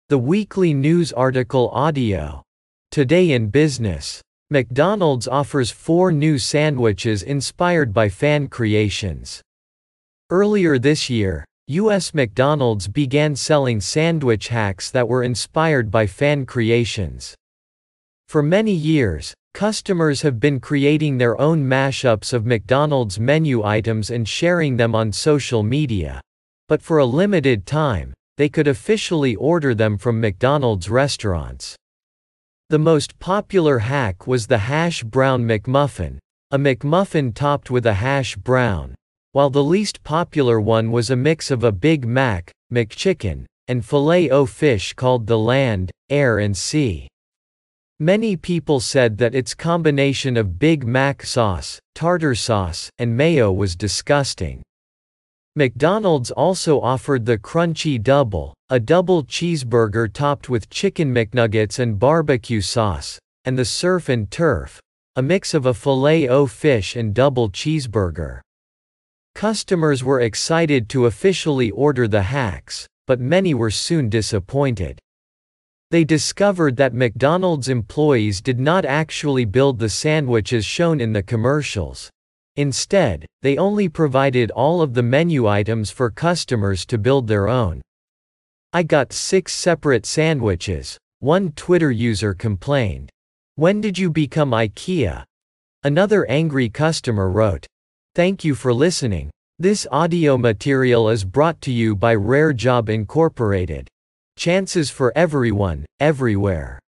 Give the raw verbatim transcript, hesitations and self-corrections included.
The weekly news article audio. Today in business. McDonald's offers four new sandwiches inspired by fan creations. Earlier this year, U S McDonald's began selling sandwich hacks that were inspired by fan creations. For many years, customers have been creating their own mashups of McDonald's menu items and sharing them on social media. But for a limited time, they could officially order them from McDonald's restaurants. The most popular hack was the Hash Brown McMuffin, a McMuffin topped with a hash brown, while the least popular one was a mix of a Big Mac, McChicken, and Filet-O-Fish called the Land, Air and Sea. Many people said that its combination of Big Mac sauce, tartar sauce, and mayo was disgusting. McDonald's also offered the Crunchy Double, a double cheeseburger topped with chicken McNuggets and barbecue sauce, and the Surf and Turf, a mix of a Filet-O-Fish and double cheeseburger. Customers were excited to officially order the hacks, but many were soon disappointed. They discovered that McDonald's employees did not actually build the sandwiches shown in the commercials. Instead, they only provided all of the menu items for customers to build their own. "I got six separate sandwiches," one Twitter user complained. "When did you become IKEA?" Another angry customer wrote. Thank you for listening. This audio material is brought to you by Rare Job Incorporated. Chances for everyone, everywhere.